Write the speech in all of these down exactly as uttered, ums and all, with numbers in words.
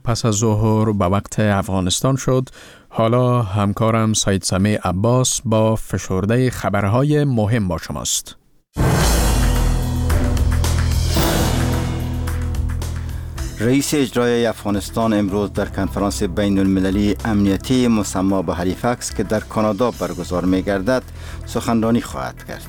پس از ظهر به وقت افغانستان شد. حالا همکارم سید سمیع عباس با فشرده خبرهای مهم با شماست. رئیس اجرایی افغانستان امروز در کنفرانس بین المللی امنیتی مسمى به هالیفکس که در کانادا برگزار می گردد سخنرانی خواهد کرد.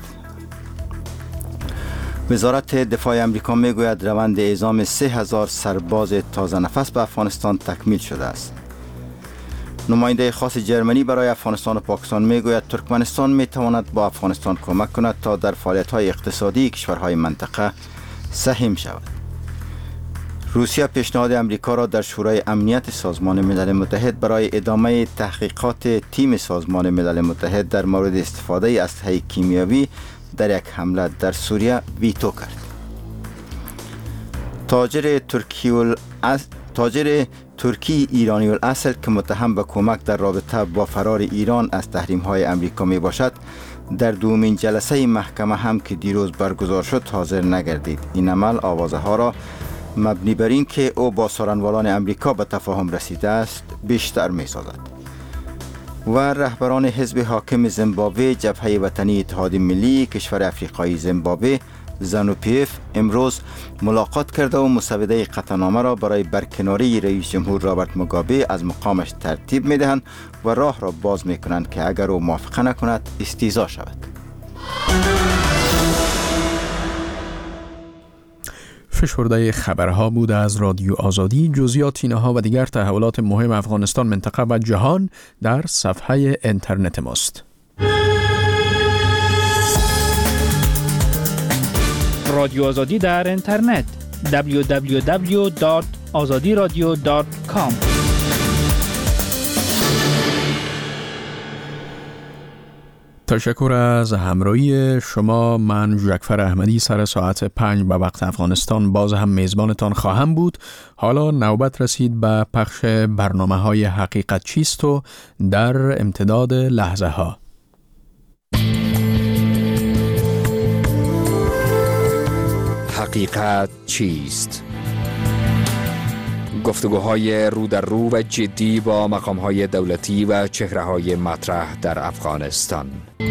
وزارت دفاع امریکا می گوید روند اعزام سه هزار سرباز تازه نفس به افغانستان تکمیل شده است. نماینده خاص جرمنی برای افغانستان و پاکستان می گوید ترکمنستان می تواند با افغانستان کمک کند تا در فعالیت‌های اقتصادی کشورهای منطقه سهم شود. روسیه پیشنهاد امریکا را در شورای امنیت سازمان ملل متحد برای ادامه تحقیقات تیم سازمان ملل متحد در مورد استفاده اسلحه کیمیاوی در یک حمله در سوریه ویتو کرد. تاجر ترکی الاصل تاجر ترکی ایرانی الاصل که متهم به کمک در رابطه با فرار ایران از تحریم‌های امریکا می باشد، در دومین جلسه محکمه هم که دیروز برگزار شد حاضر نگردید. این عمل آوازه ها را مبنی بر این که او با سارنوالان امریکا به تفاهم رسیده است بیشتر می سازد. و رهبران حزب حاکم زیمبابوه جبهه وطنی اتحاد ملی کشور افریقایی زیمبابوه زنو پی اف امروز ملاقات کرده و مسوده قطعنامه را برای برکناری رئیس جمهور رابرت موگابه از مقامش ترتیب می دهند و راه را باز می کنند که اگر او موافقه نکند استیضاح شود. فشرده خبرها بود از رادیو آزادی. جزئیات اینها و دیگر تحولات مهم افغانستان، منطقه و جهان در صفحه اینترنت ماست. رادیو آزادی در اینترنت دبلیو دبلیو دبلیو دات آزادی رادیو دات کام. تشکر از همراهی شما. من جعفر احمدی سر ساعت پنج به وقت افغانستان باز هم میزبانتان خواهم بود. حالا نوبت رسید به پخش برنامه های حقیقت چیست و در امتداد لحظه ها. حقیقت چیست؟ گفتگوهای رو در رو و جدی با مقام‌های دولتی و چهره‌های مطرح در افغانستان.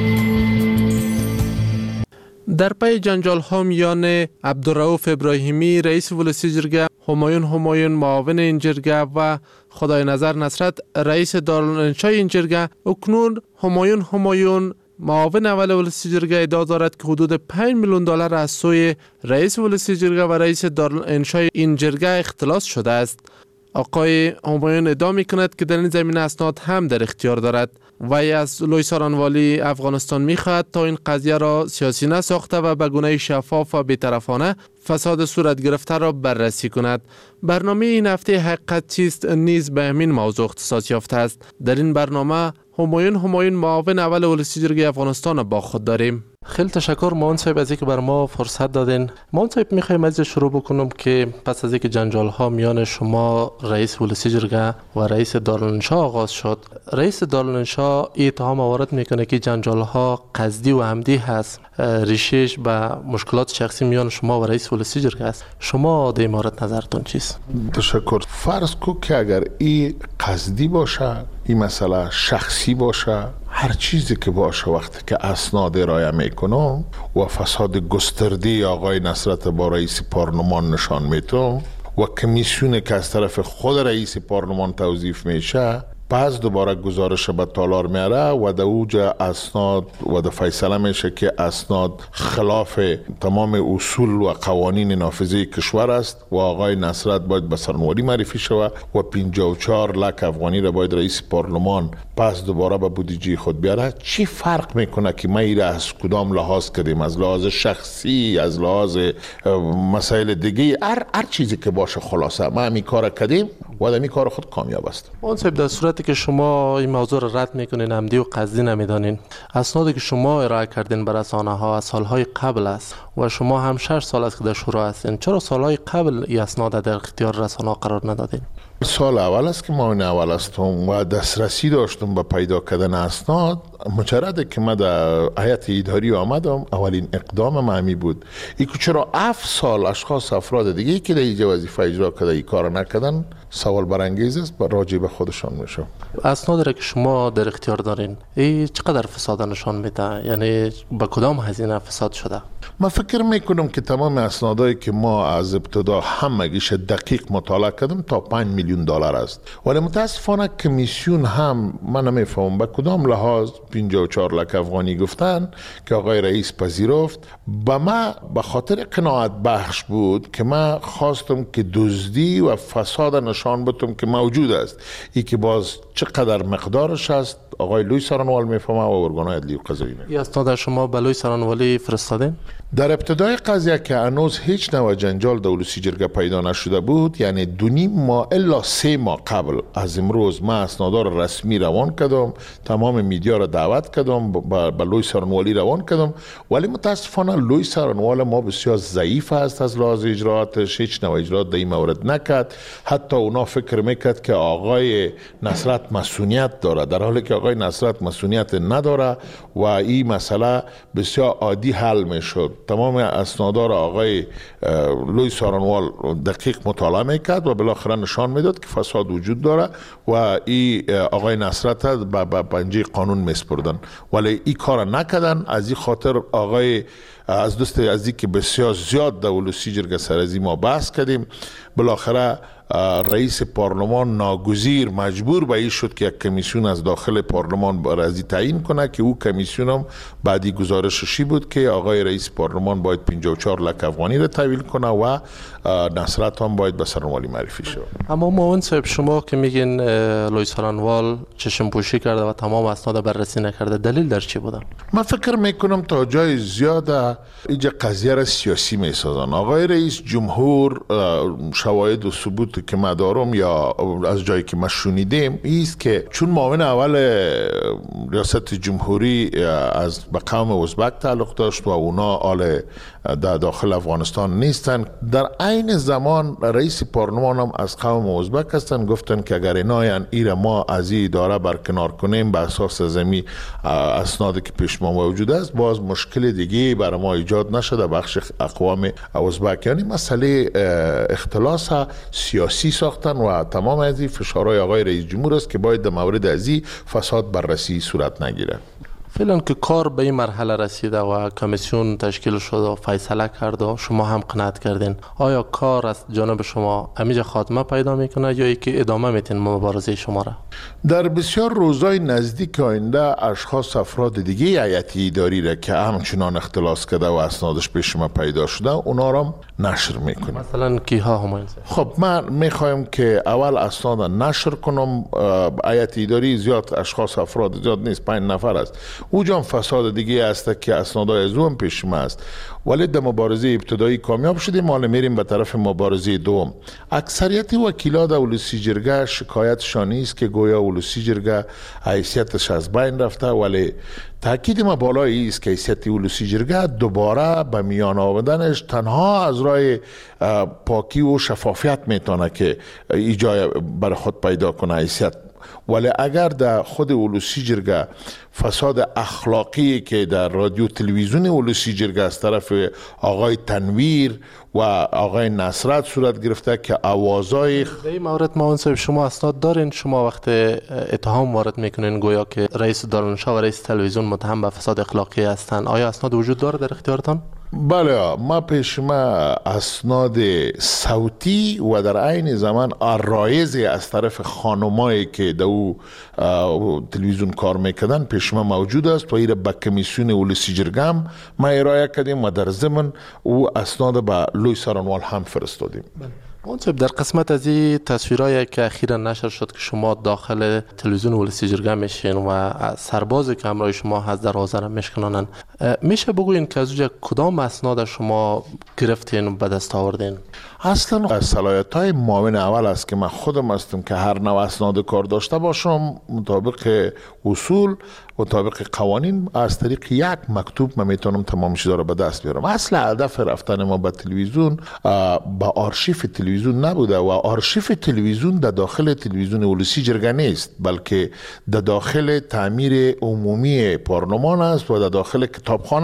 در پی جنجال‌ها میان عبدالرؤوف ابراهیمی رئیس ولسی جرگه، همایون همایون معاون این جرگه و خدای نظر نصرت رئیس دارالانشای این جرگه، اکنون همایون همایون معاون اول ولسی جرگه ادعا دارد که حدود پنج میلیون دلار از سوی رئیس ولسی جرگه و رئیس دارالانشای این جرگه اختلاس شده است. آقای همایون ادعا می‌کند که در این زمینه اسناد هم در اختیار دارد. وی از لوی سارنوالی افغانستان می‌خواهد تا این قضیه را سیاسی نساخته و به گونه شفاف و بی‌طرفانه فساد صورت گرفته را بررسی کند. برنامه این هفته حقیقت چیست نیز به همین موضوع اختصاص یافته است. در این برنامه همایون همایون معاون اول ولسی جرگه افغانستان با خود داریم. خیلی تشکر معاون صاحب از اینکه بر ما فرصت دادین. معاون صاحب میخوایم از شروع بکنم که پس از اینکه جنجال ها میان شما رئیس ولسی جرگه و رئیس دارالانشا آغاز شد، رئیس دارالانشا اتهام وارد میکنه که جنجال ها قصدی و عمدی هست، ریشش به مشکلات شخصی میان شما و رئیس ولسی جرگه است. شما در این مورد نظرتون چیست؟ تشکر. فرض کو که اگر این قصدی باشه، این مسئله شخصی باشه، هر چیزی که باشه وقتی که اسناد ارائه میکنم و فساد گسترده آقای نصرت با رئیس پارلمان نشان میتونم و کمیسیون که از طرف خود رئیس پارلمان توظیف میشه، بعض دوباره گزارش به تالار میاره و در اوجا اسناد و در فیصله میشه که اسناد خلاف تمام اصول و قوانین نافذه کشور است و آقای نصرت باید به سرنواری معرفی شود و پنجاه و چهار لک افغانی را باید رئیس پارلمان پس دوباره به بودجه خود بیاره. چی فرق میکنه که ما ایره از کدام لحاظ کردیم؟ از لحاظ شخصی، از لحاظ مسائل دیگه، هر هر چیزی که باشه، خلاصه ما همین کار کردیم و در این کار خود کامیاب است. اون صاحب در صورتی که شما این موضوع را رد میکنین، عمدی و قصدی نمیدانین، اسنادی که شما ارائه کردین به رسانه ها از سالهای قبل است و شما هم شش سال است که در شورا هستین، چرا سالهای قبل این اسناد در اختیار رسانه ها قرار ندادین؟ سال اول است که ما این اول هستم و دسترسی داشتم به پیدا کردن اسناد. مجرد که من در هیئت اداری آمدم، اولین اقدام من همی بود این که چرا هفت سال اشخاص افراد دیگه که در اینجا وظیفه اجرا کرده این کار نکردن، سوال برانگیز است، راجع به خودشان میشه. اسناد را که شما در اختیار دارین این چقدر فساد نشان میده؟ یعنی با کدام هزینه فساد شده؟ من فکر میکنم که تمام اسنادایی که ما از ابتدا همگیش دقیق مطالعه کردم تا پنج میلیون دلار است، ولی متاسفانه کمیسیون هم من نمیفهمم به کدام لحاظ پنجاه و چهار لک افغانی گفتن که آقای رئیس پذیرفت. به ما به خاطر قناعت بخش بود که من خواستم که دزدی و فساد نشان بدم که موجود است. ای که باز چقدر مقدارش است آقای لوی سارنوال میفهمه و ارگان‌های عدلی و قضایی. این اسناد شما به لوی سارنوالی فرستادین؟ در ابتدای قضیه که هنوز هیچ نوع جنجال در ولسی جرگه پیدا نشده بود، یعنی دو نیم ماه الا سه ماه قبل از امروز من اسنادا را رسمی روان کردم، تمام میدیا را دعوت کردم، به لوی سارنوالی روان کردم، ولی متاسفانه لوی سارنوال ما بسیار ضعیف است از لحاظ اجرااتش، هیچ نوع اجرات در این مورد نکرد. حتی اونا فکر میکرد که آقای نصرت مسئولیت داره، در حالی که آقای نصرت مسئولیت نداره و این مسئله بسیار عادی حل میشد. تمام اسنادا را آقای لوی سارنوال دقیق مطالعه میکرد و بالاخره نشان میداد که فساد وجود داره و این آقای نصرت به پنجه قانون میسپردن، ولی این کار نکردن. از این خاطر آقای از دوست عزیزی که بسیار زیاد در ولسی جرگه سر از ما بحث کردیم، بالاخره رئیس پارلمان ناگزیر مجبور به این شد که یک کمیسیون از داخل پارلمان برازی تعیین کنه که او کمیسیون هم بعدی گزارششی بود که آقای رئیس پارلمان باید پنجاه و چهار لک افغانی را تحویل کنه و نصرت هم باید به سارنوالی معرفی شد. اما معاون صاحب شما که میگین لوی سارنوال چشم پوشی کرده و تمام اسناد بررسی نکرده، دلیل در چی بوده؟ من فکر میکنم تا جای زیاد اینجا قضیه را سیاسی میسازن. آقای رئیس جمهور شواهد و ثبوت که ما دارم یا از جایی که ما شنیدیم ایست که چون معاون اول ریاست جمهوری از به قوم ازبک تعلق داشت و اونا آل در داخل افغانستان نیستن، در عین زمان رئیس پارلمان هم از قوم ازبک هستن، گفتن که اگر ایناین ایره ما از این اداره برکنار کنیم به اساس زمین اسنادی که پیش ما موجود است، باز مشکل دیگه برای ما ایجاد نشده بخش اقوام ازبک. یعنی مسئله اختلاس سیاسی ساختن و تمام از این فشارهای آقای رئیس جمهور است که باید در مورد از این فساد بررسی صورت نگیره. فعلا که کار به این مرحله رسیده و کمیسیون تشکیل شده و فیصله کرده و شما هم قناعت کردین، آیا کار از جانب شما امیجا خاتمه پیدا میکنه یا ای که ادامه میتین مبارزه شما را؟ در بسیار روزهای نزدیک آینده اشخاص افراد دیگه هیئت اداری را که همچنان اختلاس کرده و اسنادش پیش ما پیدا شده اونا را نشر میکنیم. مثلا کیها هماین؟ خب من میخوایم که اول اسناد نشر کنم. هیئت اداری زیاد اشخاص افراد زیاد نیست، پنج نفر است. او جان فساد دیگه است که اسنادای از اون پیش ما است، ولی در مبارزه ابتدایی کامیاب شدیم. حالا میریم به طرف مبارزه دوم. اکثریت وکیلا در ولسی جرگه شکایتشان است که گویا ولسی جرگه حیثیتش از بین رفته، ولی تاکید ما بالایی است که حیثیت ولسی جرگه دوباره به میان آوردنش تنها از راه پاکی و شفافیت میتونه که ایجای بر خود پیدا کنه حیثیت. ولی اگر در خود ولسی جرگه فساد اخلاقی که در رادیو تلویزیون ولسی جرگه از طرف آقای تنویر و آقای نصرت صورت گرفته که آوازای در این مورد معاون صاحب شما اسناد دارین؟ شما وقت اتهام وارد میکنین گویا که رئیس دارالانشا و رئیس تلویزیون متهم به فساد اخلاقی هستند، آیا اسناد وجود داره در اختیارتان؟ بله، ما پیش ما اسناد صوتی و در عین زمان عرایضی از طرف خانمایی که در او تلویزیون کار میکردن پیش ما موجود است و این به کمیسیون ولسی جرگه هم ما ارائه کردیم و در ضمن او اسناد به لوی سارنوال هم فرستادیم. منصب در قسمت از این تصویرهایی که اخیرا نشر شد که شما داخل تلویزیون ولسی جرگه میشین و سربازی که همراه شما هست در حاضر میشکنانن، میشه بگوین که از اونجا کدام اسناد شما گرفتین و به دست آوردین؟ اصلا صلاحیت های معاون اول است که من خودم هستم که هر نوع اسناد کار داشته باشم مطابق اصول مطابق قوانین از طریق یک مکتوب من میتونم تمام چیزا رو به دست بیارم. اصل هدف رفتن ما به تلویزیون با آرشیف تلویزیون نبوده و آرشیف تلویزیون در داخل تلویزیون ولسی جرگه نیست، بلکه در داخل تعمیر عمومی پارلمان است و در داخل کتابخانه است.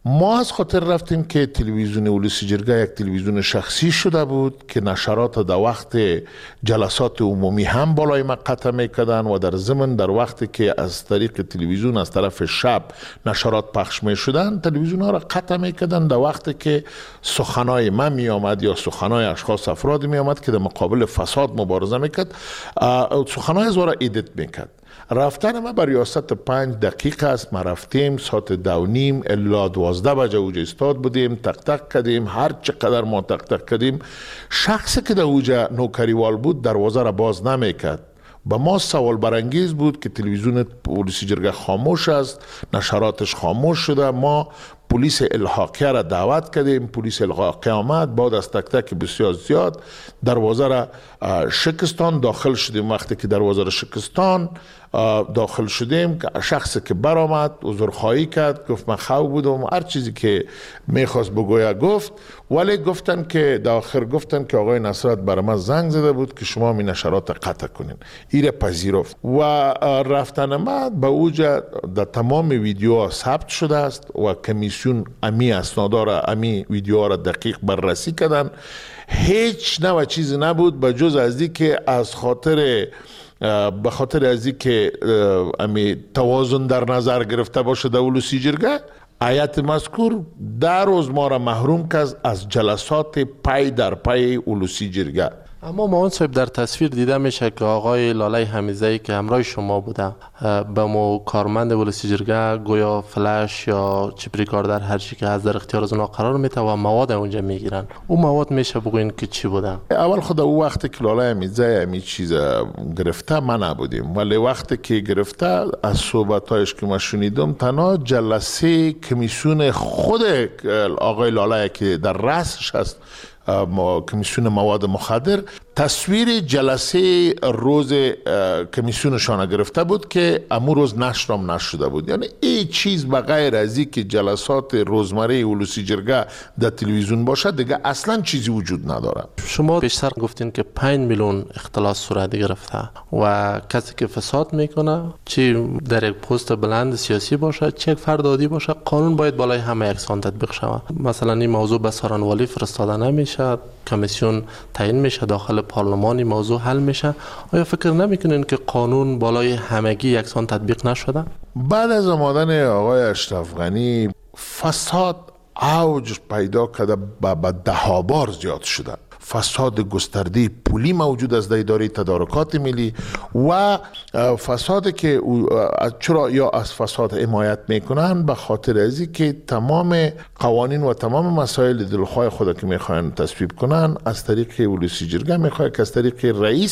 ما از خاطر رفتیم که تلویزیون ولسی جرگه یک تلویزیون شخصی شده بود که نشرات در وقت جلسات عمومی هم بالای ما قطع میکردن و در ضمن در وقتی که از طریق تلویزیون از طرف شب نشرات پخش میشدن، تلویزیون ها را قطع میکردن در وقتی که سخنای من می آمد یا سخنای اشخاص افراد می آمد که در مقابل فساد مبارزه میکرد، سخنای از را ایدیت میکرد. رفتن ما بر ریاست پنج دقیقه است. ما رفتیم ساعت دو نیم الا دوازده بجه اوجه استاد بودیم، تق تق کردیم. هر چقدر ما تق تق کردیم، شخصی که در اوجه نوکریوال بود دروازه را باز نمیکرد. با ما سوال برانگیز بود که تلویزیون ولسی جرگه خاموش است، نشراتش خاموش شده. ما پلیس الحاقیه را دعوت کردیم، پلیس الحاقیه آمد، بعد از تک تک بسیار زیاد دروازه را شکستان. داخل شدیم. وقتی که دروازه را شکستان داخل شدیم، شخصی که برآمد عذرخواهی کرد، گفت من خو بودم، هر چیزی که میخواست بگوید گفت. ولی گفتن که داخل گفتن که آقای نصرت بر من زنگ زده بود که شما می نشرات قطع کنین. ایره پذیرفت و رفتن ما به اوج در تمام ویدیوها ثبت شده است و کمیسیون امی اسنادا را، امی ویدیوها را دقیق بررسی کردن. هیچ نوع چیزی نبود به جز از این که از خاطر به خاطر از این که امی توازن در نظر گرفته باشه در ولسی جرگه، هیئت مذکور در روز ما را محروم کرد از جلسات پای در پای ولسی جرگه. اما معاون صاحب در تصویر دیده میشه که آقای لاله حمیزه‌ای که همراه شما بوده به مو کارمند ولسی جرگه گویا فلش یا چیپ ریکاردر هر چی که از در اختیار از اونا قرار میده و مواد اونجا میگیرن. اون مواد میشه بگوین که چی بوده؟ اول خود او وقتی که لاله حمیزه همی چیز گرفته ما نبودیم، ولی وقتی که گرفته از صحبتایش که ما شنیدم تنها جلسه کمیسیون خود آقای لاله که در رأسش هست کمیسیون مواد مخدر تصویر جلسه روز کمیسیونشان گرفته بود که امو روز نشرم نشده بود. یعنی این چیز بغیر از این که جلسات روزمره ولسی جرگه در تلویزیون باشد دیگه اصلا چیزی وجود نداره. شما بیشتر گفتین که پنج میلیون اختلاس صورت گرفته و کسی که فساد میکنه چی در یک پست بلند سیاسی باشه چه یک فرد عادی باشه، قانون باید بالای همه یکسان تطبیق شود. مثلا این موضوع به سارنوالی فرستاده نمیشه، کمیسیون تعیین میشه، داخل پارلمانی موضوع حل میشه. آیا فکر نمیکنین که قانون بالای همگی یکسان تطبیق نشده؟ بعد از آمدن آقای اشرف غنی فساد اوج پیدا کرده، به ده ها بار زیاد شده. فساد گسترده پولی موجود است در اداره تدارکات ملی و فسادی که چرا یا از فساد حمایت میکنن به خاطر ازی که تمام قوانین و تمام مسائل دلخواه خود که میخواین تصویب کنن از طریق ولسی جرگه میخواد که از طریق رئیس